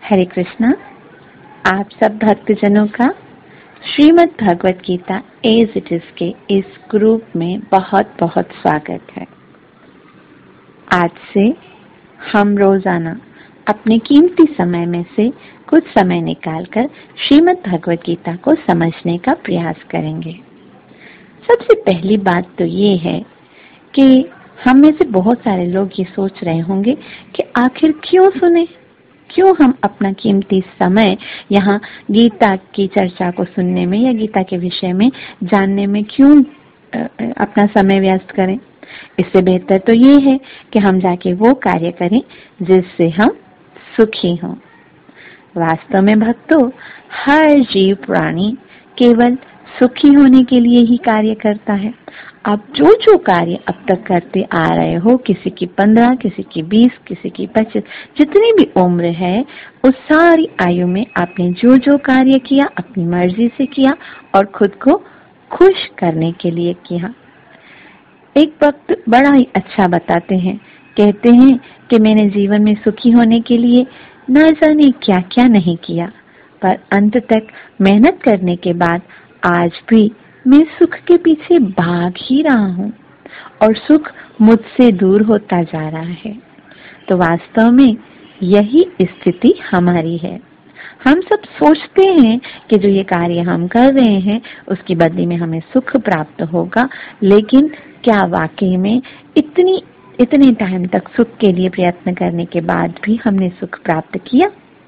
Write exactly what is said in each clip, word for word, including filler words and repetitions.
हरे कृष्णा। आप सब भक्तजनों का Shrimad Bhagavad Gita as it is के इस ग्रुप में बहुत बहुत स्वागत है। आज से हम रोजाना अपने कीमती समय में से कुछ समय निकालकर श्रीमद् भगवत गीता को समझने का प्रयास करेंगे। सबसे पहली बात तो ये है कि हम में से बहुत सारे लोग ये सोच रहे होंगे कि आखिर क्यों सुने, क्यों हम अपना कीमती समय यहाँ गीता की चर्चा को सुनने में या गीता के विषय में जानने में क्यों अपना समय व्यस्त करें। इससे बेहतर तो ये है कि हम जाके वो कार्य करें जिससे हम सुखी हों। वास्तव में भक्तों, हर जीव प्राणी केवल सुखी होने के लिए ही कार्य करता है। आप जो जो कार्य अब तक करते आ रहे हो, किसी की पंद्रह, किसी की बीस, किसी की पच्चीस, जितनी भी उम्र है, उस सारी आयु में आपने जो जो कार्य किया अपनी मर्जी से किया और खुद को खुश करने के लिए किया। एक वक्त बड़ा ही अच्छा बताते हैं, कहते हैं कि मैंने जीवन में सुखी होने के लिए न जाने क्या क्या नहीं किया, पर अंत तक मेहनत करने के बाद आज भी मैं सुख के पीछे भाग ही रहा हूँ और सुख मुझसे दूर होता जा रहा है। तो वास्तव में यही स्थिति हमारी है। हम सब सोचते हैं कि जो ये कार्य हम कर रहे हैं उसकी बदले में हमें सुख प्राप्त होगा, लेकिन क्या वाकई में इतनी इतने टाइम तक सुख के लिए प्रयत्न करने के बाद भी हमने सुख प्राप्त किया?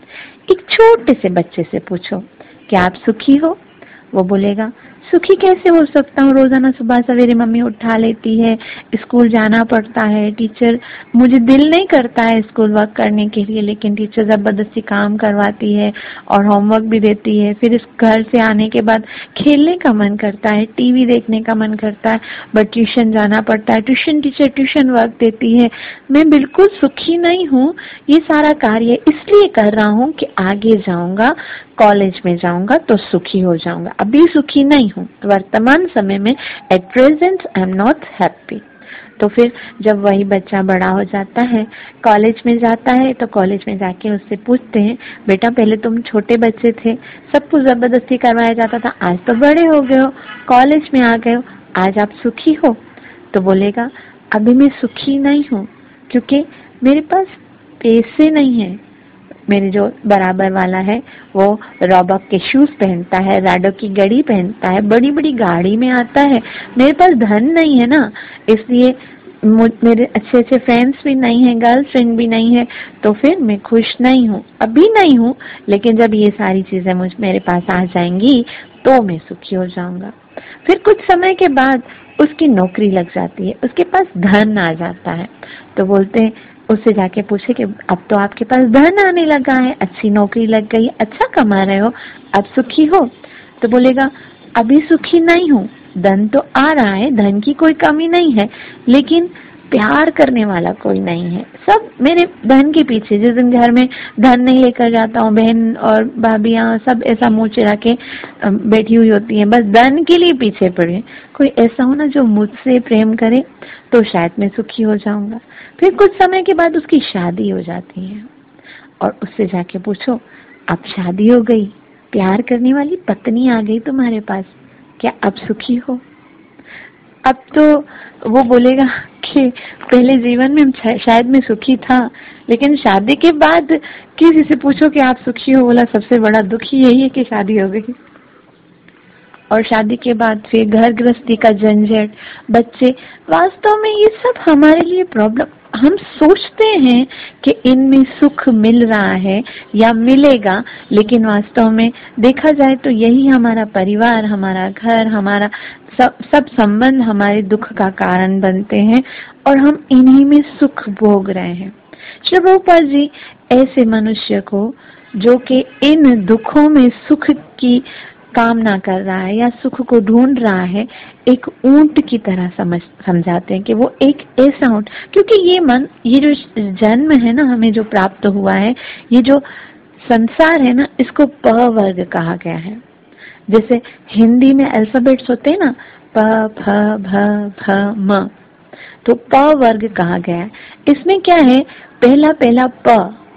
एक छोटे से बच्चे से पूछो, क्या आप सुखी हो? वो बोलेगा, सुखी कैसे हो सकता हूँ, रोजाना सुबह सवेरे मम्मी उठा लेती है, स्कूल जाना पड़ता है, टीचर, मुझे दिल नहीं करता है स्कूल वर्क करने के लिए, लेकिन टीचर जबरदस्ती काम करवाती है और होमवर्क भी देती है। फिर इस घर से आने के बाद खेलने का मन करता है, टीवी देखने का मन करता है, बट ट्यूशन जाना पड़ता है, ट्यूशन टीचर ट्यूशन वर्क देती है। मैं बिल्कुल सुखी नहीं हूँ। ये सारा कार्य इसलिए कर रहा हूँ कि आगे जाऊंगा, कॉलेज में जाऊंगा तो सुखी हो जाऊंगा। अभी सुखी नहीं हूँ, वर्तमान समय में at present I am not happy. तो फिर जब वही बच्चा बड़ा हो जाता है, कॉलेज में जाता है, तो कॉलेज में जाके उससे पूछते हैं, बेटा पहले तुम छोटे बच्चे थे, सब कुछ जबरदस्ती करवाया जाता था, आज तो बड़े हो गए हो, कॉलेज में आ गए हो, आज आप सुखी हो? तो बोलेगा, अभी मैं सुखी नहीं हूँ क्योंकि मेरे पास पैसे नहीं है। मेरे जो बराबर वाला है वो रॉबक के शूज पहनता है, राडो की घड़ी पहनता है, बड़ी बड़ी गाड़ी में आता है। मेरे पास धन नहीं है ना, इसलिए मेरे अच्छे अच्छे फ्रेंड्स भी नहीं है, गर्लफ्रेंड भी नहीं है, तो फिर मैं खुश नहीं हूँ, अभी नहीं हूँ, लेकिन जब ये सारी चीजें मुझ मेरे पास आ जाएंगी तो मैं सुखी हो जाऊंगा। फिर कुछ समय के बाद उसकी नौकरी लग जाती है, उसके पास धन आ जाता है, तो बोलते हैं, उससे जाके पूछे कि अब तो आपके पास धन आने लगा है, अच्छी नौकरी लग गई, अच्छा कमा रहे हो, अब सुखी हो? तो बोलेगा, अभी सुखी नहीं हूँ, धन तो आ रहा है, धन की कोई कमी नहीं है, लेकिन प्यार करने वाला कोई नहीं है। सब मेरे धन के पीछे, जिस दिन घर में धन नहीं लेकर जाता हूँ, बहन और भाभियां सब ऐसा मुंह चिरा के बैठी हुई होती हैं, बस धन के लिए पीछे पड़े। कोई ऐसा हो ना जो मुझसे प्रेम करे तो शायद मैं सुखी हो जाऊंगा। फिर कुछ समय के बाद उसकी शादी हो जाती है और उससे जाके पूछो, अब शादी हो गई, प्यार करने वाली पत्नी आ गई तुम्हारे पास, क्या अब सुखी हो? अब तो वो बोलेगा कि पहले जीवन में शायद मैं सुखी था, लेकिन शादी के बाद किसी से पूछो कि आप सुखी हो, बोला सबसे बड़ा दुख ही यही है कि शादी हो गई। और शादी के बाद फिर घर गृहस्थी का झंझट, बच्चे, वास्तव में ये सब हमारे लिए प्रॉब्लम। हम सोचते हैं कि इनमें सुख मिल रहा है या मिलेगा, लेकिन वास्तव में देखा जाए तो यही हमारा परिवार, हमारा घर, हमारा सब सब संबंध हमारे दुख का कारण बनते हैं और हम इन्हीं में सुख भोग रहे हैं। श्री प्रभुपाद जी ऐसे मनुष्य को जो कि इन दुखों में सुख की कामना कर रहा है या सुख को ढूंढ रहा है, एक ऊंट की तरह समझ समझाते हैं कि वो एक ऐसा ऊंट, क्योंकि ये मन, ये जो जन्म है ना हमें जो प्राप्त हुआ है, ये जो संसार है ना, इसको प वर्ग कहा गया है। जैसे हिंदी में अल्फाबेट्स होते हैं ना, प फ भ भ म, तो प वर्ग कहा गया है। इसमें क्या है, पहला पहला प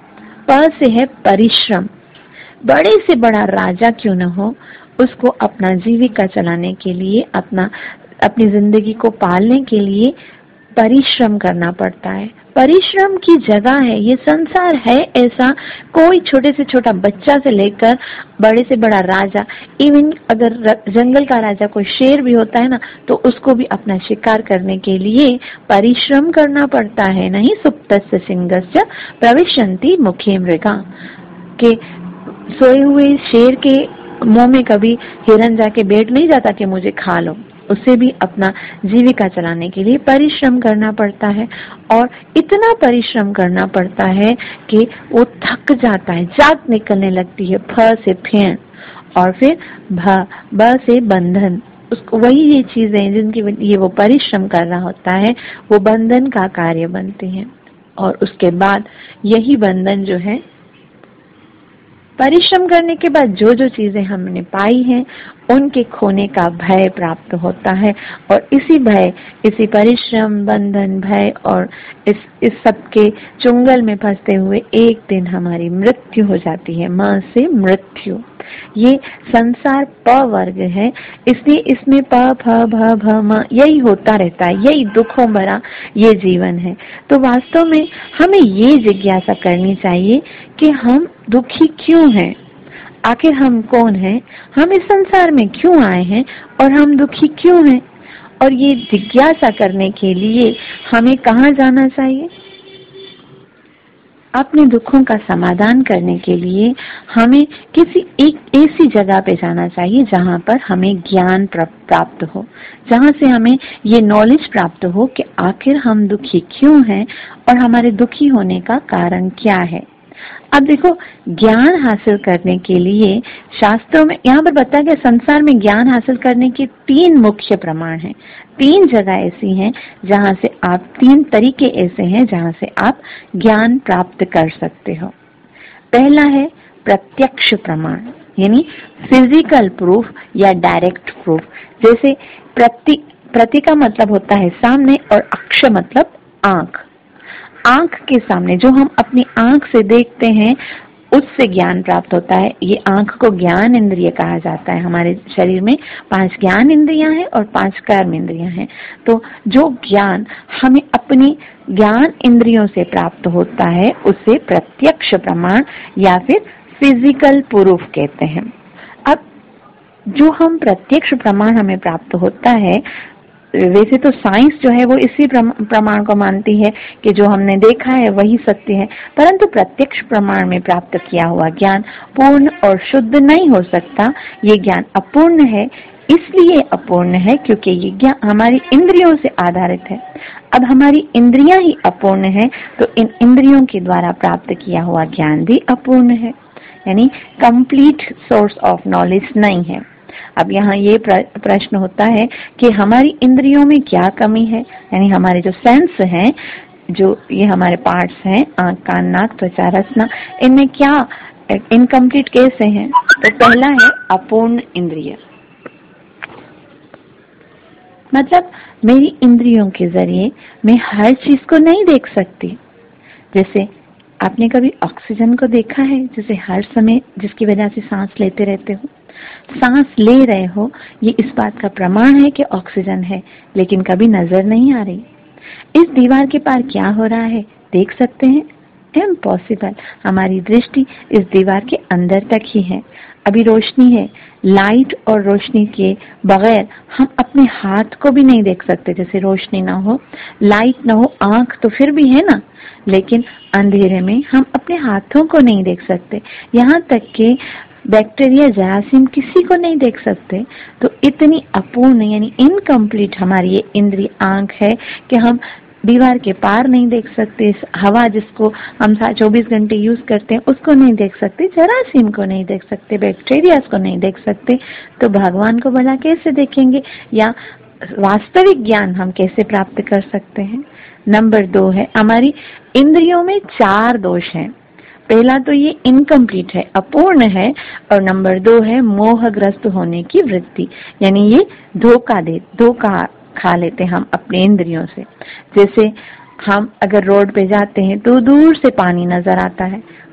प से है परिश्रम। बड़े से बड़ा राजा क्यों न हो, उसको अपना जीविका चलाने के लिए, अपना अपनी जिंदगी को पालने के लिए परिश्रम करना पड़ता है। परिश्रम की जगह है ये संसार है ऐसा। कोई छोटे से छोटा बच्चा से लेकर बड़े से बड़ा राजा, इवन अगर जंगल का राजा कोई शेर भी होता है ना, तो उसको भी अपना शिकार करने के लिए परिश्रम करना पड़ता है। नहीं सुप्तस्य सिंहस्य प्रविशन्ति मुखे मृगा, के सोए हुए शेर के मुंह में कभी हिरन जाके बैठ नहीं जाता कि मुझे खा लो। उसे भी अपना जीविका चलाने के लिए परिश्रम करना पड़ता है, और इतना परिश्रम करना पड़ता है कि वो थक जाता है, जात निकलने लगती है। फ से फेन और फिर भ ब से बंधन। उसको वही ये चीजें जिनकी ये वो परिश्रम कर रहा होता है, वो बंधन का कार्य बनते हैं। और उसके बाद यही बंधन जो है, परिश्रम करने के बाद जो जो चीजें हमने पाई हैं उनके खोने का भय प्राप्त होता है। और इसी भय, इसी परिश्रम, बंधन, भय और इस इस सब के चुंगल में फंसते हुए एक दिन हमारी मृत्यु हो जाती है। म से मृत्यु। ये संसार प वर्ग है, इसलिए इसमें प फ भ भ म यही होता रहता है, यही दुखों भरा ये जीवन है। तो वास्तव में हमें ये जिज्ञासा करनी चाहिए कि हम दुखी क्यों हैं, आखिर हम कौन हैं, हम इस संसार में क्यों आए हैं और हम दुखी क्यों हैं। और ये जिज्ञासा करने के लिए हमें कहाँ जाना चाहिए? अपने दुखों का समाधान करने के लिए हमें किसी एक ऐसी जगह पे जाना चाहिए जहाँ पर हमें ज्ञान प्राप्त हो, जहाँ से हमें ये नॉलेज प्राप्त हो कि आखिर हम दुखी क्यों हैं और हमारे दुखी होने का कारण क्या है। अब देखो, ज्ञान हासिल करने के लिए शास्त्रों में यहाँ पर बताया गया, संसार में ज्ञान हासिल करने के तीन मुख्य प्रमाण हैं। तीन जगह ऐसी हैं जहाँ से आप, तीन तरीके ऐसे हैं जहाँ से आप ज्ञान प्राप्त कर सकते हो। पहला है प्रत्यक्ष प्रमाण, यानी फिजिकल प्रूफ या डायरेक्ट प्रूफ। जैसे प्रति प्रति का मतलब होता है सामने, और अक्ष मतलब आंख। आंख के सामने जो हम अपनी आंख से देखते हैं उससे ज्ञान प्राप्त होता है। ये आंख को ज्ञान इंद्रिय कहा जाता है। हमारे शरीर में पांच ज्ञान इंद्रियां हैं और पांच कर्म इंद्रियां हैं। तो जो ज्ञान हमें अपनी ज्ञान इंद्रियों से प्राप्त होता है उसे प्रत्यक्ष प्रमाण या फिर फिजिकल प्रूफ कहते हैं। अब जो हम प्रत्यक्ष प्रमाण हमें प्राप्त होता है, वैसे तो साइंस जो है वो इसी प्रमाण को मानती है कि जो हमने देखा है वही सत्य है, परंतु प्रत्यक्ष प्रमाण में प्राप्त किया हुआ ज्ञान पूर्ण और शुद्ध नहीं हो सकता। ये ज्ञान अपूर्ण है, इसलिए अपूर्ण है क्योंकि ये ज्ञान हमारी इंद्रियों से आधारित है। अब हमारी इंद्रियां ही अपूर्ण है तो इन इंद्रियों के द्वारा प्राप्त किया हुआ ज्ञान भी अपूर्ण है, यानी कंप्लीट सोर्स ऑफ नॉलेज नहीं है। अब यहाँ ये प्रश्न होता है कि हमारी इंद्रियों में क्या कमी है, यानी हमारे जो सेंस हैं, जो ये हमारे पार्ट्स हैं, आंख, कान, नाक, त्वचा, रसना, इनमें क्या इनकम्प्लीट कैसे हैं? तो पहला है अपूर्ण इंद्रिय, मतलब मेरी इंद्रियों के जरिए मैं हर चीज को नहीं देख सकती। जैसे आपने कभी ऑक्सीजन को देखा है, जैसे हर समय जिसकी वजह से सांस लेते रहते हो, सांस ले रहे हो, ये इस बात का प्रमाण है कि ऑक्सीजन है, लेकिन कभी नजर नहीं आ रही। इस दीवार के पार क्या हो रहा है देख सकते हैं? इम्पॉसिबल। हमारी दृष्टि इस दीवार के अंदर तक ही है। अभी रोशनी है, लाइट और रोशनी के बगैर हम अपने हाथ को भी नहीं देख सकते। जैसे रोशनी ना हो, लाइट ना हो, आंख तो फिर भी है ना, लेकिन अंधेरे में हम अपने हाथों को नहीं देख सकते। यहाँ तक कि बैक्टीरिया, जरासीम किसी को नहीं देख सकते। तो इतनी अपूर्ण यानी इनकम्प्लीट हमारी ये इंद्रिय आंख है कि हम दीवार के पार नहीं देख सकते, हवा जिसको हम चौबीस घंटे यूज करते हैं उसको नहीं देख सकते, जरासीम को नहीं देख सकते, बैक्टीरिया को नहीं देख सकते, तो भगवान को भला कैसे देखेंगे? या वास्तविक ज्ञान हम कैसे प्राप्त कर सकते हैं? नंबर दो है, हमारी इंद्रियों में चार दोष हैं। पहला तो ये इनकम्प्लीट है, अपूर्ण है, और नंबर दो है मोहग्रस्त होने की वृत्ति, यानी ये धोखा दे धोखा खा लेते हम अपने इंद्रियों से। जैसे हम अगर रोड पे जाते हैं तो दूर से पानी नजर आता है,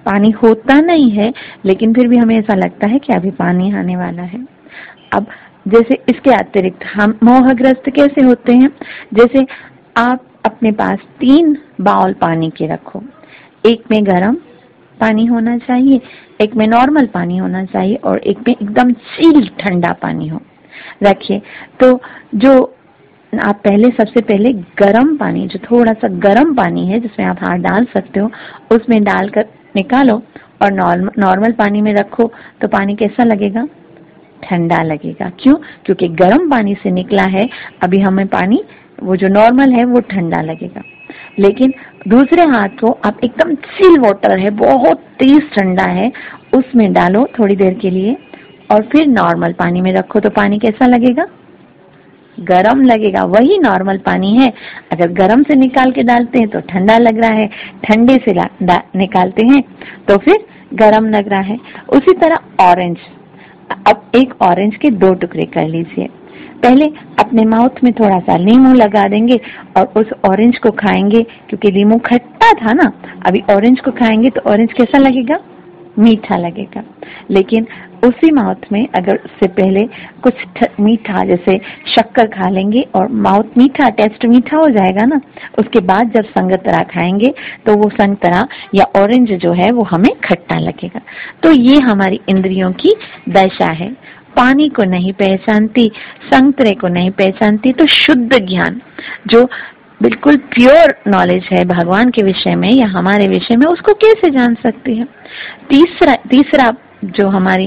पानी होता नहीं है, लेकिन फिर भी हमें ऐसा लगता है कि अभी पानी आने वाला है। अब जैसे इसके अतिरिक्त हम मोहग्रस्त कैसे होते हैं, जैसे आप अपने पास तीन बाउल पानी के रखो, एक में गर्म पानी होना चाहिए, एक में नॉर्मल पानी होना चाहिए और एक में एकदम चिल ठंडा पानी हो, रखिए। तो जो आप पहले सबसे पहले गर्म पानी, जो थोड़ा सा गर्म पानी है जिसमें आप हाथ डाल सकते हो, उसमें डालकर निकालो और नॉर्मल पानी में रखो, तो पानी कैसा लगेगा? ठंडा लगेगा। क्यों? क्योंकि गर्म पानी से निकला है, अभी हमें पानी वो जो नॉर्मल है वो ठंडा लगेगा। लेकिन दूसरे हाथ को आप एकदम चिल वाटर है, बहुत तेज ठंडा है, उसमें डालो थोड़ी देर के लिए और फिर नॉर्मल पानी में रखो, तो पानी कैसा लगेगा? गरम लगेगा। वही नॉर्मल पानी है, अगर गरम से निकाल के डालते हैं तो ठंडा लग रहा है, ठंडे से निकालते हैं तो फिर गरम लग रहा है। उसी तरह ऑरेंज, अब एक ऑरेंज के दो टुकड़े कर लीजिए, पहले अपने माउथ में थोड़ा सा नींबू लगा देंगे और उस ऑरेंज को खाएंगे, क्योंकि नींबू खट्टा था ना, अभी ऑरेंज को खाएंगे तो ऑरेंज कैसा लगेगा? मीठा लगेगा। लेकिन उसी माउथ में अगर उससे पहले कुछ मीठा जैसे शक्कर खा लेंगे और माउथ मीठा, टेस्ट मीठा हो जाएगा ना, उसके बाद जब संगतरा खाएंगे तो वो संगतरा या ऑरेंज जो है वो हमें खट्टा लगेगा। तो ये हमारी इंद्रियों की दशा है, पानी को नहीं पहचानती, संतरे को नहीं पहचानती, तो शुद्ध ज्ञान जो बिल्कुल प्योर नॉलेज है भगवान के विषय में या हमारे विषय में, उसको कैसे जान सकती है? तीसरा तीसरा जो हमारी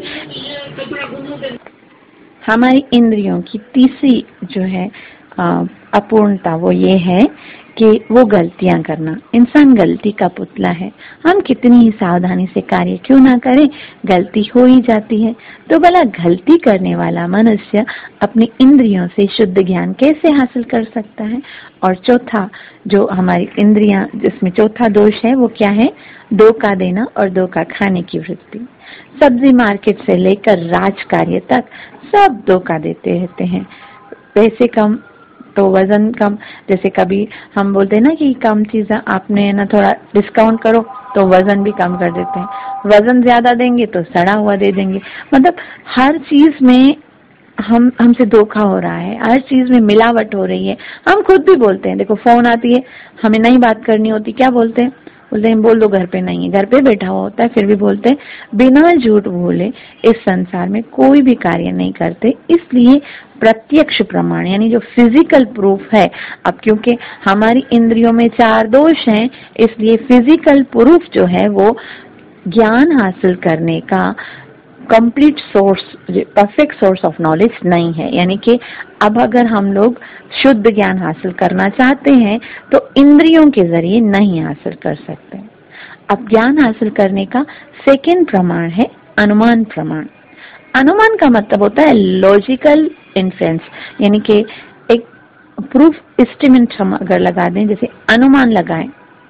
हमारी इंद्रियों की तीसरी जो है अपूर्णता, वो ये है कि वो गलतियां करना। इंसान गलती का पुतला है, हम कितनी ही सावधानी से कार्य क्यों ना करें, गलती हो ही जाती है। तो भला गलती करने वाला मनुष्य अपनी इंद्रियों से शुद्ध ज्ञान कैसे हासिल कर सकता है? और चौथा जो हमारी इंद्रियां, जिसमें चौथा दोष है वो क्या है? धोखा देना और धोखा खाने की वृत्ति। सब्जी मार्केट से लेकर राज कार्य तक सब धोखा देते रहते हैं। पैसे कम तो वजन कम, जैसे कभी हम बोलते हैं ना कि कम चीज आपने ना थोड़ा डिस्काउंट करो, तो वजन भी कम कर देते हैं। वजन ज्यादा देंगे तो सड़ा हुआ दे देंगे। मतलब हर चीज में हम हमसे धोखा हो रहा है, हर चीज में मिलावट हो रही है। हम खुद भी बोलते हैं, देखो फोन आती है, हमें नहीं बात करनी होती, क्या बोलते हैं? बोलते हैं बोल दो घर पे नहीं है, घर पे बैठा हुआ होता है, फिर भी बोलते हैं। बिना झूठ बोले इस संसार में कोई भी कार्य नहीं करते। इसलिए प्रत्यक्ष प्रमाण यानी जो फिजिकल प्रूफ है, अब क्योंकि हमारी इंद्रियों में चार दोष हैं, इसलिए फिजिकल प्रूफ जो है वो ज्ञान हासिल करने का complete source, perfect source of knowledge नहीं है। यानी कि अब अगर हम लोग शुद्ध ज्ञान हासिल करना चाहते हैं तो इंद्रियों के जरिए नहीं हासिल कर सकते। अब ज्ञान हासिल करने का सेकेंड प्रमाण है अनुमान प्रमाण। अनुमान का मतलब होता है लॉजिकल इन्फ्रेंस, यानी कि एक प्रूफ एस्टिमेट हम अगर लगा दें, जैसे अनुमान लगाएं,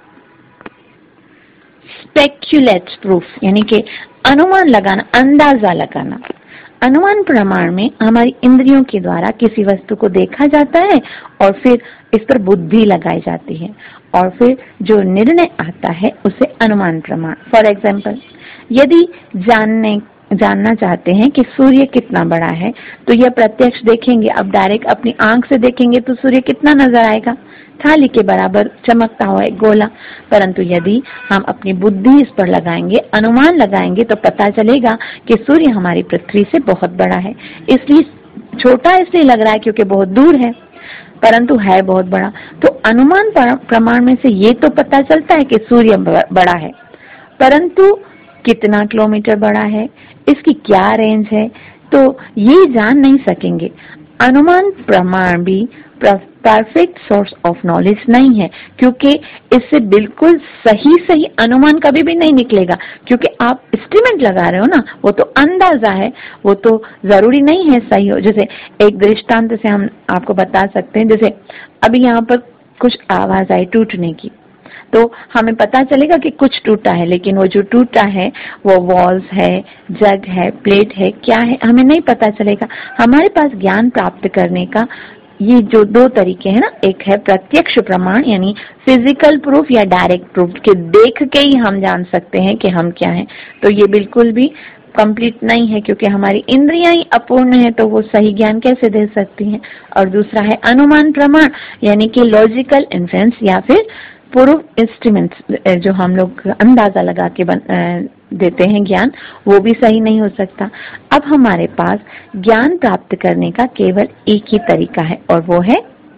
स्पेक्यूलेट प्रूफ यानी कि अनुमान लगाना, अंदाजा लगाना। अनुमान प्रमाण में हमारी इंद्रियों के द्वारा किसी वस्तु को देखा जाता है और फिर इस पर बुद्धि लगाई जाती है और फिर जो निर्णय आता है उसे अनुमान प्रमाण। फॉर एग्जाम्पल, यदि जानने जानना चाहते हैं कि सूर्य कितना बड़ा है तो यह प्रत्यक्ष देखेंगे। अब डायरेक्ट अपनी आंख से देखेंगे तो सूर्य कितना नजर आएगा? थाली के बराबर चमकता हुआ एक गोला। परंतु यदि हम अपनी बुद्धि इस पर लगाएंगे, अनुमान लगाएंगे, तो पता चलेगा कि सूर्य हमारी पृथ्वी से बहुत बड़ा है। इसलिए छोटा इसलिए लग रहा है क्योंकि बहुत दूर है, परंतु है बहुत बड़ा। तो अनुमान प्रमाण में से ये तो पता चलता है कि सूर्य बड़ा है, परंतु कितना किलोमीटर बड़ा है, इसकी क्या रेंज है, तो ये जान नहीं सकेंगे। अनुमान प्रमाण भी परफेक्ट सोर्स ऑफ नॉलेज नहीं है, क्योंकि इससे बिल्कुल सही सही अनुमान कभी भी नहीं निकलेगा, क्योंकि आप एस्टिमेट लगा रहे हो ना, वो तो अंदाजा है, वो तो जरूरी नहीं है सही हो। जैसे एक दृष्टांत से हम आपको बता सकते हैं, जैसे अभी यहाँ पर कुछ आवाज आई टूटने की, तो हमें पता चलेगा कि कुछ टूटा है, लेकिन वो जो टूटा है वो वॉल्स है, जग है, प्लेट है, क्या है, हमें नहीं पता चलेगा। हमारे पास ज्ञान प्राप्त करने का ये जो दो तरीके हैं ना, एक है प्रत्यक्ष प्रमाण यानी फिजिकल प्रूफ या डायरेक्ट प्रूफ के देख के ही हम जान सकते हैं कि हम क्या हैं, तो ये बिल्कुल भी कंप्लीट नहीं है क्योंकि हमारी इंद्रियां ही अपूर्ण है, तो वो सही ज्ञान कैसे दे सकती हैं। और दूसरा है अनुमान प्रमाण यानी कि लॉजिकल इन्फ्रेंस या फिर प्रूफ इंस्ट्रूमेंट्स जो हम लोग अंदाजा लगा के बन, देते हैं ज्ञान, वो भी सही नहीं हो सकता। अब हमारे पास ज्ञान प्राप्त करने का केवल एक ही तरीका है और वो है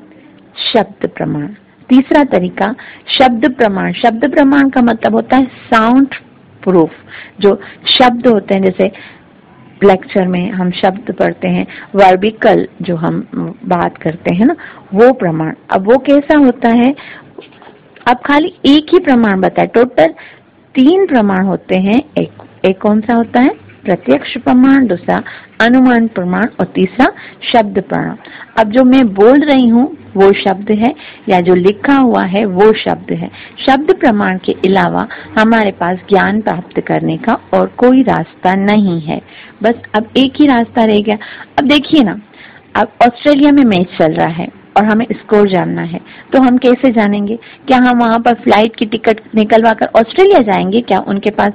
शब्द प्रमाण। तीसरा तरीका शब्द प्रमाण। शब्द प्रमाण का मतलब होता है साउंड प्रूफ। जो शब्द होते हैं, जैसे लेक्चर में हम शब्द पढ़ते हैं, वर्बिकल जो हम बात करते हैं ना, वो प्रमाण। अब वो कैसा होता है, अब खाली एक ही प्रमाण बताए, टोटल तीन प्रमाण होते हैं। एक एक कौन सा होता है, प्रत्यक्ष प्रमाण, दूसरा अनुमान प्रमाण और तीसरा शब्द प्रमाण। अब जो मैं बोल रही हूँ वो शब्द है या जो लिखा हुआ है वो शब्द है। शब्द प्रमाण के अलावा हमारे पास ज्ञान प्राप्त करने का और कोई रास्ता नहीं है, बस अब एक ही रास्ता रह गया। अब देखिए ना, अब ऑस्ट्रेलिया में मैच चल रहा है और हमें स्कोर जानना है, तो हम कैसे जानेंगे? क्या हम वहां पर फ्लाइट की टिकट निकलवा कर ऑस्ट्रेलिया जाएंगे क्या उनके पास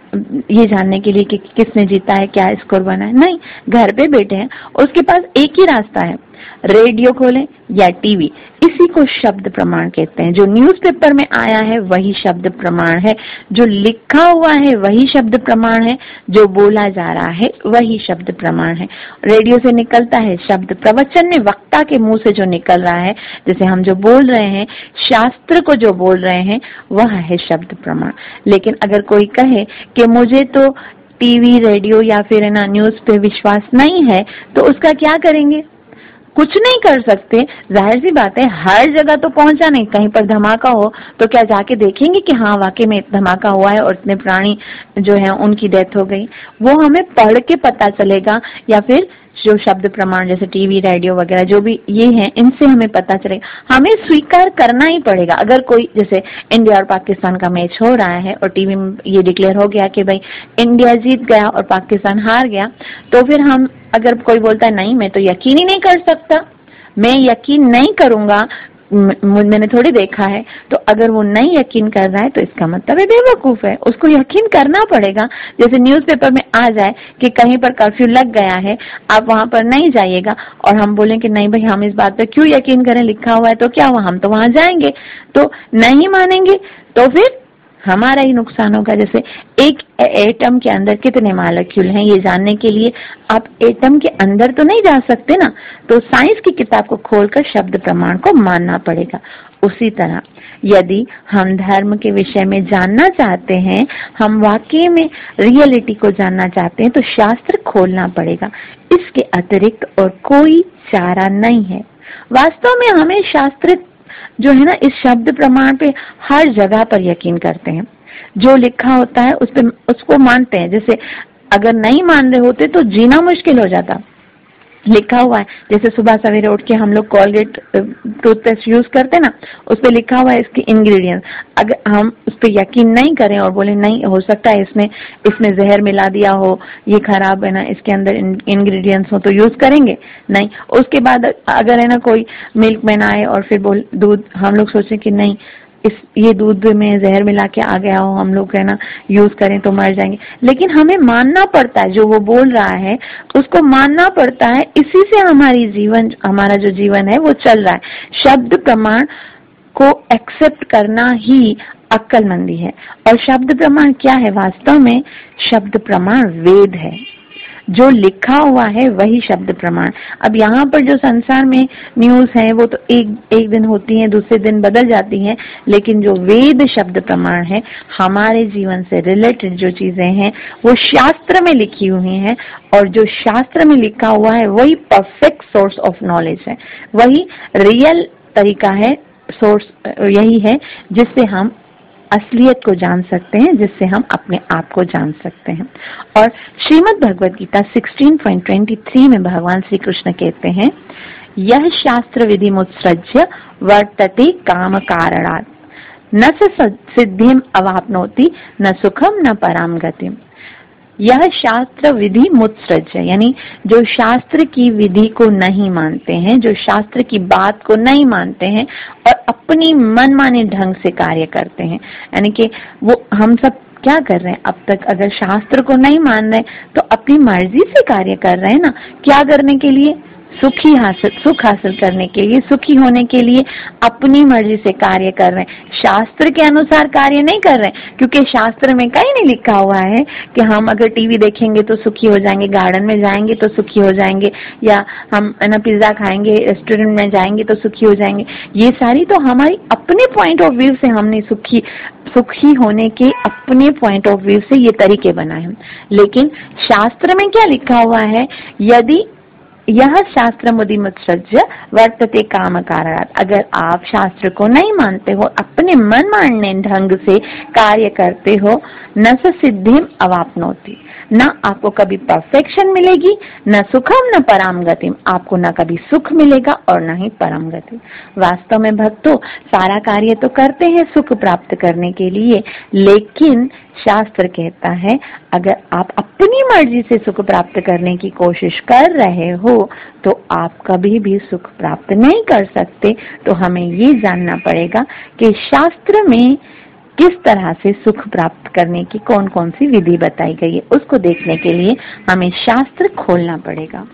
ये जानने के लिए कि किसने जीता है, क्या स्कोर बना है? नहीं, घर पे बैठे हैं, उसके पास एक ही रास्ता है, रेडियो खोलें या टीवी। इसी को शब्द प्रमाण कहते हैं। जो न्यूज़पेपर में आया है वही शब्द प्रमाण है, जो लिखा हुआ है वही शब्द प्रमाण है, जो बोला जा रहा है वही शब्द प्रमाण है। रेडियो से निकलता है शब्द, प्रवचन में वक्ता के मुंह से जो निकल रहा है, जैसे हम जो बोल रहे हैं, शास्त्र को जो बोल रहे हैं, वह है शब्द प्रमाण। लेकिन अगर कोई कहे कि मुझे तो टीवी, रेडियो या फिर ना न्यूज पे विश्वास नहीं है, तो उसका क्या करेंगे? कुछ नहीं कर सकते। जाहिर सी बात है, हर जगह तो पहुंचा नहीं। कहीं पर धमाका हो तो क्या जाके देखेंगे कि हाँ वाकई में धमाका हुआ है और इतने प्राणी जो है उनकी डेथ हो गई? वो हमें पढ़ के पता चलेगा या फिर जो शब्द प्रमाण जैसे टीवी, रेडियो वगैरह जो भी ये हैं, इनसे हमें पता चलेगा। हमें स्वीकार करना ही पड़ेगा। अगर कोई जैसे इंडिया और पाकिस्तान का मैच हो रहा है और टीवी में ये डिक्लेयर हो गया कि भाई इंडिया जीत गया और पाकिस्तान हार गया, तो फिर हम अगर कोई बोलता है नहीं मैं तो यकीन ही नहीं कर सकता, मैं यकीन नहीं करूंगा, मैंने थोड़ी देखा है, तो अगर वो नहीं यकीन कर रहा है तो इसका मतलब है बेवकूफ है, उसको यकीन करना पड़ेगा। जैसे न्यूज़पेपर में आ जाए कि कहीं पर कर्फ्यू लग गया है, आप वहां पर नहीं जाइएगा और हम बोलें कि नहीं भाई हम इस बात पर क्यों यकीन करें, लिखा हुआ है तो क्या हुआ, हम तो वहां जाएंगे, तो नहीं मानेंगे तो फिर हमारा ही नुकसान होगा। जैसे एक एटम के अंदर कितने मॉलिक्यूल हैं ये जानने के लिए आप एटम के अंदर तो नहीं जा सकते ना, तो साइंस की किताब को खोलकर शब्द प्रमाण को मानना पड़ेगा। उसी तरह यदि हम धर्म के विषय में जानना चाहते हैं, हम वाकई में रियलिटी को जानना चाहते हैं, तो शास्त्र खोलना पड़ेगा। इसके अतिरिक्त और कोई चारा नहीं है। वास्तव में हमें शास्त्र जो है ना, इस शब्द प्रमाण पे हर जगह पर यकीन करते हैं। जो लिखा होता है उस पे उसको मानते हैं। जैसे अगर नहीं मान रहे होते तो जीना मुश्किल हो जाता। लिखा हुआ है, जैसे सुबह सवेरे उठ के हम लोग कोलगेट टूथपेस्ट यूज करते ना, उस पे लिखा हुआ है इसकी इंग्रेडिएंट्स। अगर हम उस पे यकीन नहीं करें और बोले नहीं हो सकता है इसमें इसमें जहर मिला दिया हो, ये खराब है ना, इसके अंदर इंग्रेडिएंट्स हो, तो यूज करेंगे नहीं। उसके बाद अगर है ना कोई मिल्क मैन आए और फिर बोल दूध, हम लोग सोचें कि नहीं इस ये दूध में जहर मिला के आ गया हो, हम लोग है ना यूज करें तो मर जाएंगे। लेकिन हमें मानना पड़ता है, जो वो बोल रहा है उसको मानना पड़ता है। इसी से हमारी जीवन हमारा जो जीवन है वो चल रहा है। शब्द प्रमाण को एक्सेप्ट करना ही अक्लमंदी है। और शब्द प्रमाण क्या है? वास्तव में शब्द प्रमाण वेद है। जो लिखा हुआ है वही शब्द प्रमाण। अब यहाँ पर जो संसार में न्यूज है वो तो एक एक दिन होती है, दूसरे दिन बदल जाती है, लेकिन जो वेद शब्द प्रमाण है, हमारे जीवन से रिलेटेड जो चीजें हैं वो शास्त्र में लिखी हुई हैं, और जो शास्त्र में लिखा हुआ है वही परफेक्ट सोर्स ऑफ नॉलेज है, वही रियल तरीका है, सोर्स यही है जिससे हम असलियत को जान सकते हैं, जिससे हम अपने आप को जान सकते हैं। और श्रीमद् भगवद गीता सोलह पॉइंट तेईस में भगवान श्री कृष्ण कहते हैं, यह शास्त्र विधि मुत्सृज्य वर्तते काम कारणात् न स सिद्धिम अवाप्नोति न सुखम न पराम गतिम। यह शास्त्र विधि मुत्सृज्य, यानी जो शास्त्र की विधि को नहीं मानते हैं, जो शास्त्र की बात को नहीं मानते हैं और अपनी मनमाने ढंग से कार्य करते हैं, यानी कि वो हम सब क्या कर रहे हैं अब तक, अगर शास्त्र को नहीं मान रहे तो अपनी मर्जी से कार्य कर रहे हैं ना। क्या करने के लिए? सुखी हासिल सुख हासिल करने के लिए, सुखी होने के लिए अपनी मर्जी से कार्य कर रहे हैं, शास्त्र के अनुसार कार्य नहीं कर रहे हैं। क्योंकि शास्त्र में कहीं नहीं लिखा हुआ है कि हम अगर टीवी देखेंगे तो सुखी हो जाएंगे, गार्डन में जाएंगे तो सुखी हो जाएंगे, या हम ना पिज्जा खाएंगे रेस्टोरेंट में जाएंगे तो सुखी हो जाएंगे। ये सारी तो हमारी अपने पॉइंट ऑफ व्यू से हमने सुखी सुखी होने के अपने पॉइंट ऑफ व्यू से ये तरीके बनाए हैं। लेकिन शास्त्र में क्या लिखा हुआ है? यदि यह शास्त्र मुदि मुत्सृज्य वर्तते काम कारणात्, अगर आप शास्त्र को नहीं मानते हो, अपने मन मानने ढंग से कार्य करते हो, न स सिद्धिम अवाप्नोति, न आपको कभी परफेक्शन मिलेगी, न सुखम न परम गतिम, आपको न कभी सुख मिलेगा और न ही परम गति। वास्तव में भक्तों सारा कार्य तो करते हैं सुख प्राप्त करने के लिए, लेकिन शास्त्र कहता है अगर आप अपनी मर्जी से सुख प्राप्त करने की कोशिश कर रहे हो तो आप कभी भी सुख प्राप्त नहीं कर सकते। तो हमें ये जानना पड़ेगा कि शास्त्र में किस तरह से सुख प्राप्त करने की कौन कौन सी विधि बताई गई है, उसको देखने के लिए हमें शास्त्र खोलना पड़ेगा।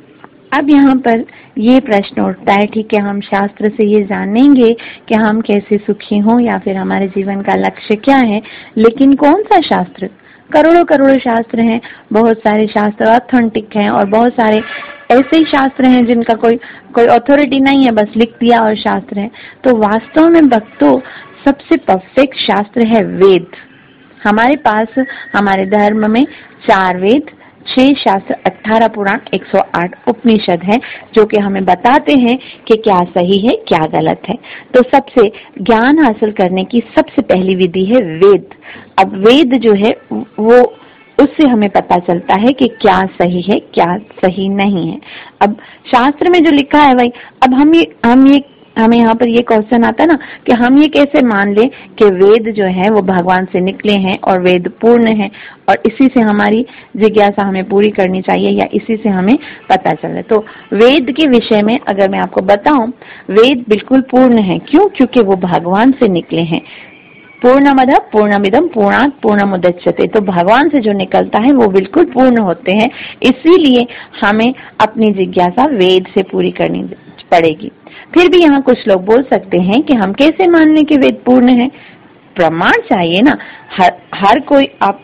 अब यहाँ पर ये प्रश्न उठता है, ठीक है हम शास्त्र से ये जानेंगे कि हम कैसे सुखी हों या फिर हमारे जीवन का लक्ष्य क्या है, लेकिन कौन सा शास्त्र? करोड़ों करोड़ों शास्त्र हैं, बहुत सारे शास्त्र ऑथेंटिक हैं और बहुत सारे ऐसे ही शास्त्र हैं जिनका कोई कोई अथॉरिटी नहीं है, बस लिख दिया और शास्त्र है। तो वास्तव में भक्तों सबसे परफेक्ट शास्त्र है वेद। हमारे पास हमारे धर्म में चार वेद, छह शास्त्र, अठारह पुराण, एक सौ आठ उपनिषद है जो कि हमें बताते हैं कि क्या सही है क्या गलत है। तो सबसे ज्ञान हासिल करने की सबसे पहली विधि है वेद। अब वेद जो है वो उससे हमें पता चलता है कि क्या सही है क्या सही नहीं है। अब शास्त्र में जो लिखा है भाई, अब हम ये हम ये हमें यहाँ पर ये क्वेश्चन आता है ना कि हम ये कैसे मान ले कि वेद जो है वो भगवान से निकले हैं और वेद पूर्ण है और इसी से हमारी जिज्ञासा हमें पूरी करनी चाहिए या इसी से हमें पता चले। तो वेद के विषय में अगर मैं आपको बताऊं, वेद बिल्कुल पूर्ण है। क्यों? क्योंकि वो भगवान से निकले हैं। पूर्णमद पूर्णमिदम पूर्णात् पूर्णमुदच्यते, तो भगवान से जो निकलता है वो बिल्कुल पूर्ण होते हैं। इसीलिए हमें अपनी जिज्ञासा वेद से पूरी करनी पड़ेगी। फिर भी यहाँ कुछ लोग बोल सकते हैं कि हम कैसे मान लें कि वेद पूर्ण है? प्रमाण चाहिए ना। हर हर कोई आप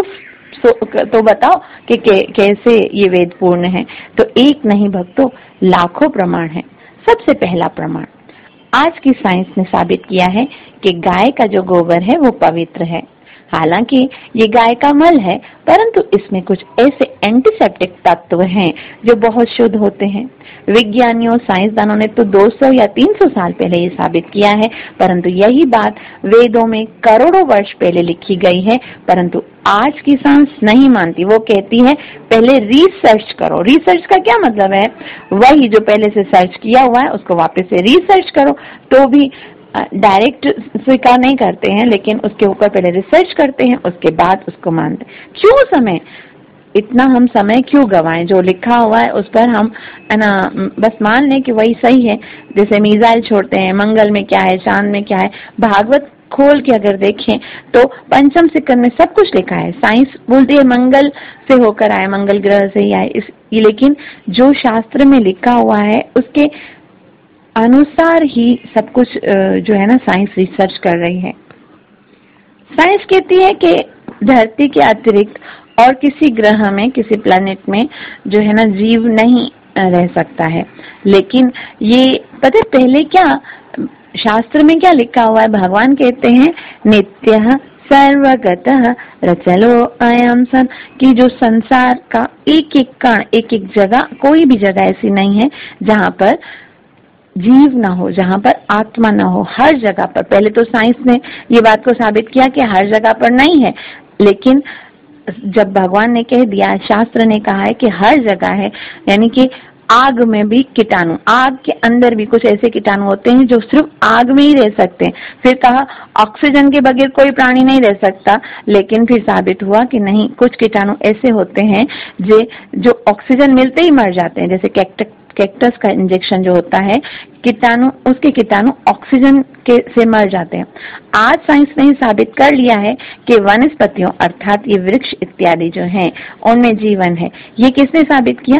प्रूफ तो बताओ कि कैसे ये वेद पूर्ण है। तो एक नहीं भक्तों, लाखों प्रमाण है। सबसे पहला प्रमाण, आज की साइंस ने साबित किया है कि गाय का जो गोबर है वो पवित्र है। हालांकि ये गाय का मल है, परंतु इसमें कुछ ऐसे एंटीसेप्टिक तत्व हैं जो बहुत शुद्ध होते हैं। विज्ञानियों साइंसदानों ने तो दो सौ या तीन सौ साल पहले ये साबित किया है, परंतु यही बात वेदों में करोड़ों वर्ष पहले लिखी गई है, परंतु आज की साइंस नहीं मानती। वो कहती है पहले रिसर्च करो। रिसर्च का क्या मतलब है? वही जो पहले से सर्च किया हुआ है उसको वापस से रिसर्च करो। तो भी डायरेक्ट स्वीकार नहीं करते हैं, लेकिन उसके ऊपर पहले रिसर्च करते हैं, उसके बाद उसको मानते हैं। क्यों समय इतना हम समय क्यों गवाएं? जो लिखा हुआ है उस पर हम ना बस मान लें कि वही सही है। जैसे मिसाइल छोड़ते हैं, मंगल में क्या है, चांद में क्या है। भागवत खोल के अगर देखें तो पंचम सिकंद में सब कुछ लिखा है। साइंस बोलती है मंगल से होकर आए, मंगल ग्रह से ही आए, इस लेकिन जो शास्त्र में लिखा हुआ है उसके अनुसार ही सब कुछ जो है ना साइंस रिसर्च कर रही है। साइंस कहती है कि धरती के अतिरिक्त और किसी ग्रह में, किसी प्लैनेट में जो है ना जीव नहीं रह सकता है। लेकिन ये पता है पहले क्या शास्त्र में क्या लिखा हुआ है? भगवान कहते हैं नित्यः सर्वगतः रचलो अयं सन, कि जो संसार का एक एक कण, एक एक जगह, कोई भी जगह ऐसी नहीं है जहाँ पर जीव ना हो, जहाँ पर आत्मा ना हो। हर जगह पर, पहले तो साइंस ने ये बात को साबित किया कि हर जगह पर नहीं है, लेकिन जब भगवान ने कह दिया, शास्त्र ने कहा है कि हर जगह है, यानी कि आग में भी कीटाणु, आग के अंदर भी कुछ ऐसे कीटाणु होते हैं जो सिर्फ आग में ही रह सकते हैं। फिर कहा ऑक्सीजन के बगैर कोई प्राणी नहीं रह सकता, लेकिन फिर साबित हुआ कि नहीं, कुछ कीटाणु ऐसे होते हैं जो जो ऑक्सीजन मिलते ही मर जाते हैं। जैसे कैक्टस कैक्टस का इंजेक्शन जो होता है, कीटाणु, उसके कीटाणु ऑक्सीजन के से मर जाते हैं। आज साइंस ने साबित कर लिया है कि वनस्पतियों अर्थात ये वृक्ष इत्यादि जो हैं उनमें जीवन है। ये किसने साबित किया?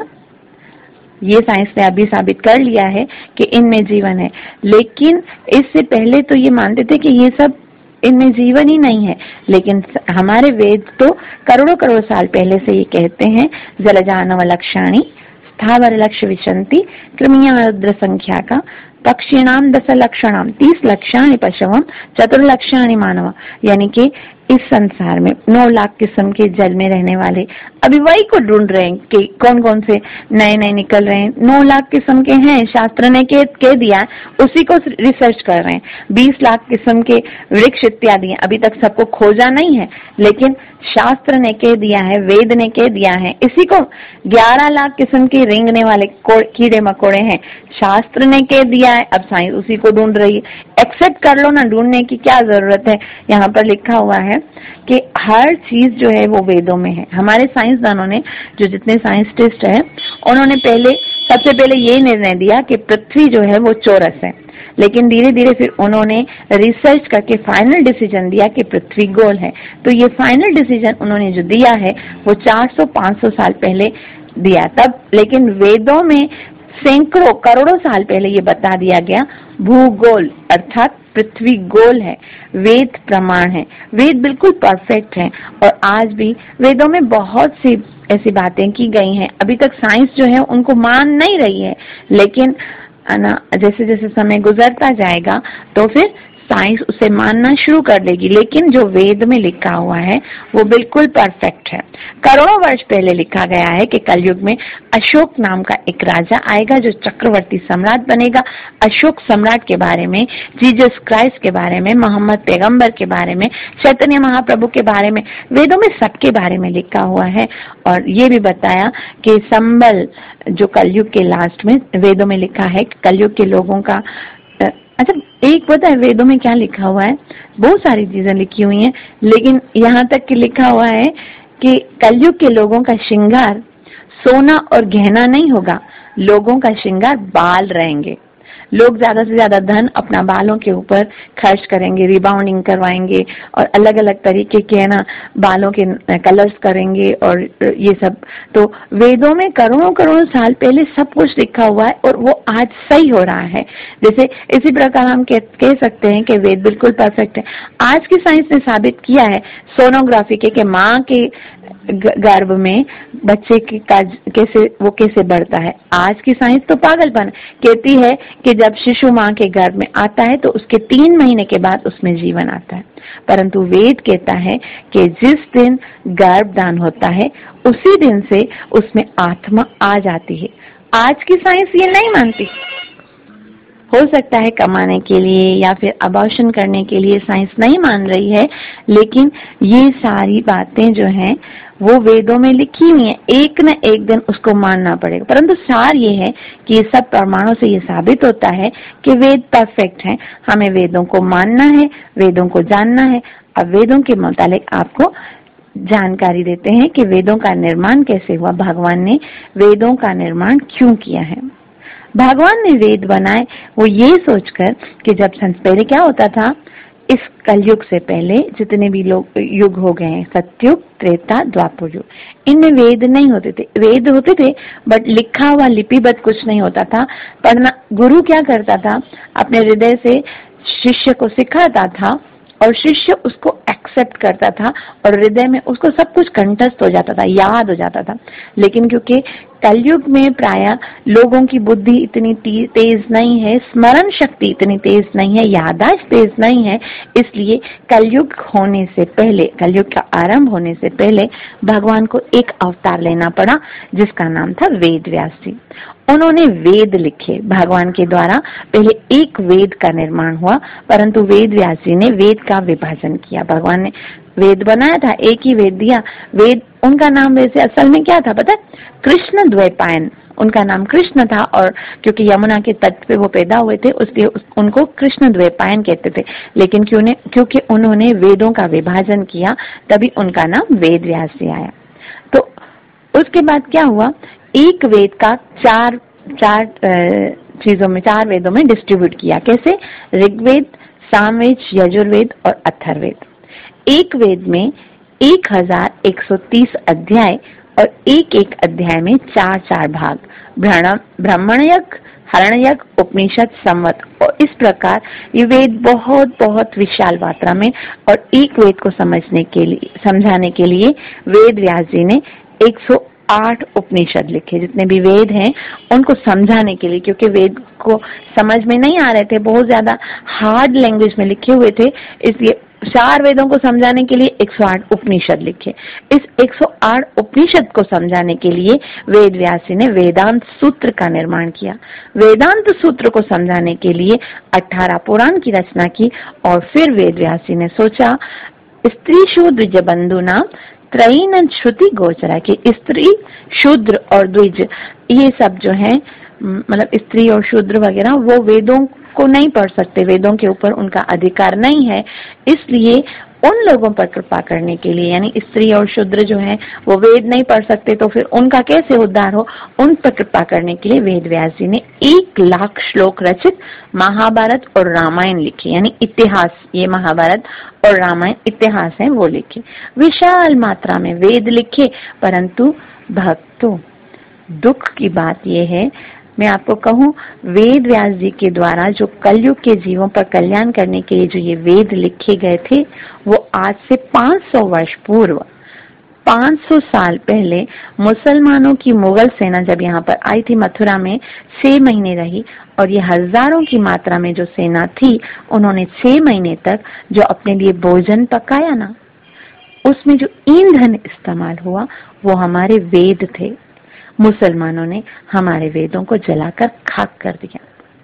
ये साइंस ने अभी साबित कर लिया है कि इनमें जीवन है। लेकिन इससे पहले तो ये मानते थे कि ये सब इनमें जीवन ही नहीं है। लेकिन हमारे वेद तो करोड़ों करोड़ साल पहले से ये कहते हैं, जलजानव लक्षाणी स्थावर लक्ष्य विशंति कृमिया संख्या का पक्षीणाम दस लक्षणाम तीस लक्षाणी पशवम चतुर्लक्षाणी मानव, यानी कि इस संसार में नौ लाख किस्म के जल में रहने वाले अभी वही को ढूंढ रहे हैं कि कौन कौन से नए नए निकल रहे हैं। नौ लाख किस्म के हैं, शास्त्र ने कह के दिया, उसी को रिसर्च कर रहे हैं। बीस लाख किस्म के वृक्ष इत्यादि अभी तक सबको खोजा नहीं है, लेकिन शास्त्र ने कह दिया है, वेद ने कह दिया है। इसी को ग्यारह लाख किस्म के रेंगने वाले कीड़े मकोड़े हैं, शास्त्र ने कह दिया है, अब साइंस उसी को ढूंढ रही है। एक्सेप्ट कर लो ना, ढूंढने की क्या जरूरत है। यहाँ पर लिखा हुआ है कि हर चीज जो है वो वेदों में है। हमारे साइंसदानों ने, जो जितने साइंटिस्ट है, उन्होंने पहले सबसे पहले ये निर्णय दिया कि पृथ्वी जो है वो चौरस है, लेकिन धीरे धीरे फिर उन्होंने रिसर्च करके फाइनल डिसीजन दिया कि पृथ्वी गोल है। तो ये फाइनल डिसीजन उन्होंने जो दिया है वो चार सौ पाँच सौ साल पहले दिया तब, लेकिन वेदों में सैकड़ों करोड़ों साल पहले ये बता दिया गया भूगोल अर्थात पृथ्वी गोल है। वेद प्रमाण है, वेद बिल्कुल परफेक्ट है। और आज भी वेदों में बहुत सी ऐसी बातें की गई हैं, अभी तक साइंस जो है उनको मान नहीं रही है, लेकिन ना जैसे जैसे समय गुजरता जाएगा तो फिर साइंस उसे मानना शुरू कर देगी। लेकिन जो वेद में लिखा हुआ है वो बिल्कुल परफेक्ट है। करोड़ों वर्ष पहले लिखा गया है कि कलयुग में अशोक नाम का एक राजा आएगा जो चक्रवर्ती सम्राट बनेगा। अशोक सम्राट के बारे में, जीसस क्राइस्ट के बारे में, मोहम्मद पैगंबर के बारे में, चैतन्य महाप्रभु के बारे में, वेदों में सबके बारे में लिखा हुआ है। और ये भी बताया कि संबल जो कलयुग के लास्ट में वेदों में लिखा है, कलयुग के लोगों का, अच्छा एक पता है वेदों में क्या लिखा हुआ है? बहुत सारी चीजें लिखी हुई हैं, लेकिन यहाँ तक कि लिखा हुआ है कि कलयुग के लोगों का श्रृंगार सोना और गहना नहीं होगा, लोगों का श्रृंगार बाल रहेंगे। लोग ज्यादा से ज्यादा धन अपना बालों के ऊपर खर्च करेंगे, रिबाउंडिंग करवाएंगे और अलग अलग तरीके के है ना बालों के कलर्स करेंगे और ये सब। तो वेदों में करोड़ों करोड़ों साल पहले सब कुछ लिखा हुआ है और वो आज सही हो रहा है। जैसे इसी प्रकार हम कह, कह सकते हैं कि वेद बिल्कुल परफेक्ट है। आज की साइंस ने साबित किया है सोनोग्राफी के कि माँ के गर्भ में बच्चे की कैसे वो कैसे बढ़ता है। आज की साइंस तो पागलपन कहती है कि जब शिशु माँ के गर्भ में आता है तो उसके तीन महीने के बाद उसमें जीवन आता है, परंतु वेद कहता है कि जिस दिन गर्भदान होता है उसी दिन से उसमें आत्मा आ जाती है। आज की साइंस ये नहीं मानती। हो सकता है कमाने के लिए या फिर अबॉर्शन करने के लिए साइंस नहीं मान रही है, लेकिन ये सारी बातें जो हैं वो वेदों में लिखी हुई हैं, एक न एक दिन उसको मानना पड़ेगा। परंतु सार ये है कि ये सब प्रमाणों से ये साबित होता है कि वेद परफेक्ट है। हमें वेदों को मानना है, वेदों को जानना है। अब वेदों के मुताबिक आपको जानकारी देते हैं कि वेदों का निर्माण कैसे हुआ, भगवान ने वेदों का निर्माण क्यों किया है। भगवान ने वेद बनाए वो ये सोचकर कि जब पहले क्या होता था, इस कलयुग से पहले जितने भी लोग युग हो गए हैं, सतयुग, त्रेता, द्वापर युग, इनमें वेद नहीं होते थे। वेद होते थे बट लिखा हुआ लिपिबद्ध कुछ नहीं होता था। पढ़ना, गुरु क्या करता था, अपने हृदय से शिष्य को सिखाता था और शिष्य उसको एक्सेप्ट करता था और हृदय में उसको सब कुछ कंठस्थ हो जाता था, याद हो जाता था। लेकिन क्योंकि कलयुग में प्राय लोगों की बुद्धि इतनी तेज नहीं है, स्मरण शक्ति इतनी तेज नहीं है, याददाश्त तेज नहीं है, इसलिए कलयुग होने से पहले, कलयुग का आरंभ होने से पहले भगवान को एक अवतार लेना पड़ा जिसका नाम था वेद व्यास जी। उन्होंने वेद लिखे, भगवान के द्वारा पहले एक वेद का निर्माण हुआ, परंतु वेद व्यास जी ने वेद का विभाजन किया। भगवान ने वेद बनाया था, एक ही वेद दिया। वेद उनका नाम वैसे असल में क्या था पता है? कृष्ण द्वैपायन उनका नाम कृष्ण था, और क्योंकि यमुना के तट पे वो पैदा हुए थे इसलिए उनको कृष्ण द्वैपायन कहते थे। लेकिन क्योंकि उन्होंने वेदों का विभाजन किया तभी उनका नाम वेद व्यास जी आया। तो उसके बाद क्या हुआ, एक वेद का चार चार चीजों में, चार वेदों में डिस्ट्रीब्यूट किया। कैसे? ऋग्वेद, सामवेद, यजुर्वेद और अथर्ववेद। एक वेद में एक हजार एक सौ तीस अध्याय और एक एक अध्याय में चार चार भाग, ब्राह्मणयज्ञ, हरणयज्ञ, उपनिषद, संवत, और इस प्रकार ये वेद बहुत बहुत विशाल मात्रा में। और एक वेद को समझने के लिए समझाने के लिए वेद व्यास जी ने एक सौ आठ उपनिषद लिखे, जितने भी वेद हैं उनको समझाने के लिए, क्योंकि वेद को समझ में नहीं आ रहे थे, बहुत ज्यादा हार्ड लैंग्वेज में लिखे हुए थे, इसलिए चार वेदों को समझाने के लिए एक सौ आठ उपनिषद लिखे। इस एक सौ आठ उपनिषद को समझाने के लिए वेद व्यास जी ने वेदांत सूत्र का निर्माण किया। वेदांत सूत्र को समझाने के लिए अठारह पुराण की रचना की। और फिर वेद व्यास जी ने सोचा, स्त्री द्विज बंधुना त्रयीन श्रुति गोचरा, कि स्त्री, शूद्र और द्विज ये सब जो है, मतलब स्त्री और शूद्र वगैरह, वो वेदों को नहीं पढ़ सकते, वेदों के ऊपर उनका अधिकार नहीं है। इसलिए उन लोगों पर कृपा करने के लिए, यानी स्त्री और शूद्र जो है वो वेद नहीं पढ़ सकते, तो फिर उनका कैसे उद्धार हो, उन पर कृपा करने के लिए वेद व्यास जी ने एक लाख श्लोक रचित महाभारत और रामायण लिखे, यानी इतिहास। ये महाभारत और रामायण इतिहास है वो लिखे, विशाल मात्रा में वेद लिखे। परंतु भक्तों, दुख की बात यह है, मैं आपको कहूं, वेद व्यास जी के द्वारा जो कलयुग के जीवों पर कल्याण करने के लिए जो ये वेद लिखे गए थे, वो आज से पाँच सौ वर्ष पूर्व, पाँच सौ साल पहले मुसलमानों की मुगल सेना जब यहाँ पर आई थी, मथुरा में छह महीने रही, और ये हजारों की मात्रा में जो सेना थी, उन्होंने छह महीने तक जो अपने लिए भोजन पकाया ना, उसमें जो ईंधन इस्तेमाल हुआ वो हमारे वेद थे। मुसलमानों ने हमारे वेदों को जलाकर खाक कर दिया।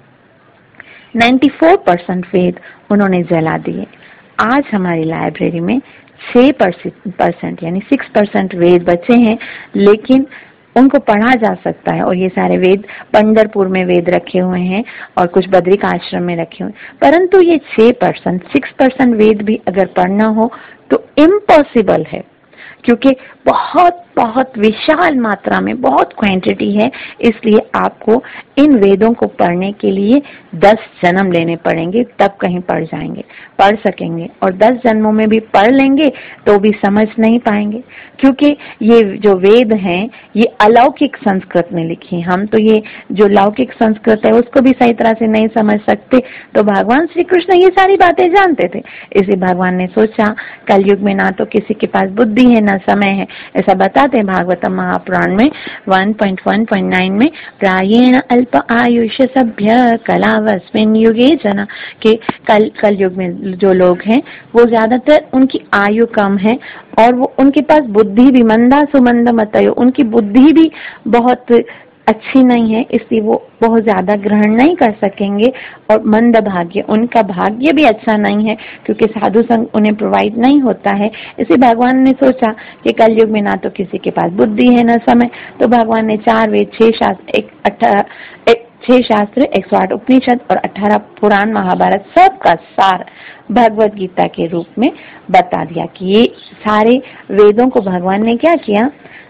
चौरानवे परसेंट वेद उन्होंने जला दिए। आज हमारी लाइब्रेरी में छह परसेंट यानी छह परसेंट वेद बचे हैं, लेकिन उनको पढ़ा जा सकता है। और ये सारे वेद पंढरपुर में वेद रखे हुए हैं और कुछ बद्रिक आश्रम में रखे हुए हैं। परंतु ये छह परसेंट छह परसेंट वेद भी अगर पढ़ना हो तो इम्पॉसिबल है, क्योंकि बहुत बहुत विशाल मात्रा में बहुत क्वांटिटी है। इसलिए आपको इन वेदों को पढ़ने के लिए दस जन्म लेने पड़ेंगे, तब कहीं पढ़ जाएंगे, पढ़ सकेंगे। और दस जन्मों में भी पढ़ लेंगे तो भी समझ नहीं पाएंगे, क्योंकि ये जो वेद हैं ये अलौकिक संस्कृत में लिखी। हम तो ये जो लौकिक संस्कृत है उसको भी सही तरह से नहीं समझ सकते। तो भगवान श्री कृष्ण ये सारी बातें जानते थे, इसलिए भगवान ने सोचा कलयुग में ना तो किसी के पास बुद्धि है ना समय है। ऐसा बताते हैं भागवतम महापुराण में एक पॉइंट एक पॉइंट नौ में, प्रायेण अल्प आयुष्य सभ्य कलावस्मिन् युगे जना, के कल कलयुग में जो लोग हैं वो ज्यादातर उनकी आयु कम है और वो उनके पास बुद्धि भी मंदा सुमंद मतयो, उनकी बुद्धि भी बहुत अच्छी नहीं है, इसलिए वो बहुत ज्यादा ग्रहण नहीं कर सकेंगे। और मंद भाग्य, उनका भाग्य भी अच्छा नहीं है क्योंकि साधु संग उन्हें प्रोवाइड नहीं होता है। इसलिए भगवान ने सोचा कि कलयुग में ना तो किसी के पास बुद्धि है ना समय, तो भगवान ने चार वेद, छह शास्त्र, एक अठारह एक छह शास्त्र, एक सौ आठ उपनिषद और अठारह पुराण महाभारत सबका सार भगवत गीता के रूप में बता दिया कि ये सारे वेदों को भगवान ने क्या किया,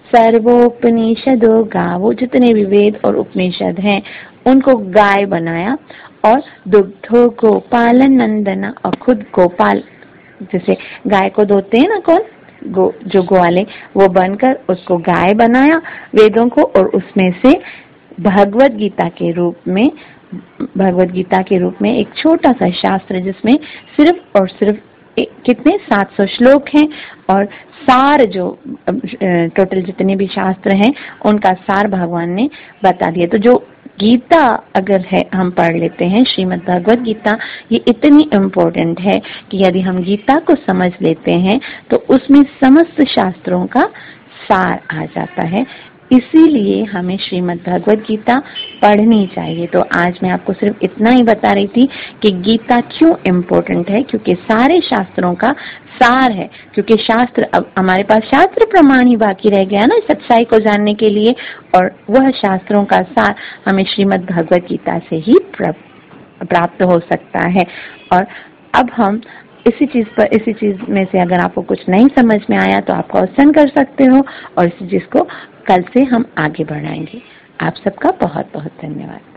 सर्वोपनिषदो गावो, जितने भी वेद और उपनिषद हैं उनको गाय बनाया। और दुग्धो गोपालन नंदना, और खुद गोपाल, जैसे गाय को धोते हैं ना कौन, गो जो ग्वाले, वो बनकर उसको गाय बनाया वेदों को। और उसमें से भगवत गीता के रूप में भगवत गीता के रूप में एक छोटा सा शास्त्र जिसमें सिर्फ और सिर्फ कितने सात सौ श्लोक हैं और सार जो टोटल जितने भी शास्त्र हैं उनका सार भगवान ने बता दिया। तो जो गीता अगर है हम पढ़ लेते हैं, श्रीमद् भगवत गीता, ये इतनी इम्पोर्टेंट है कि यदि हम गीता को समझ लेते हैं तो उसमें समस्त शास्त्रों का सार आ जाता है। इसीलिए हमें श्रीमद् भगवद गीता पढ़नी चाहिए। तो आज मैं आपको सिर्फ इतना ही बता रही थी कि गीता क्यों इम्पोर्टेंट है, क्योंकि सारे शास्त्रों का सार है। क्योंकि शास्त्र, अब हमारे पास शास्त्र प्रमाण ही बाकी रह गया ना सच्चाई को जानने के लिए, और वह शास्त्रों का सार हमें श्रीमद् भगवद गीता से ही प्राप्त हो सकता है। और अब हम इसी चीज पर इसी चीज में से अगर आपको कुछ नहीं समझ में आया तो आप क्वेश्चन कर सकते हो, और इसी चीज को कल से हम आगे बढ़ाएंगे। आप सबका बहुत बहुत धन्यवाद।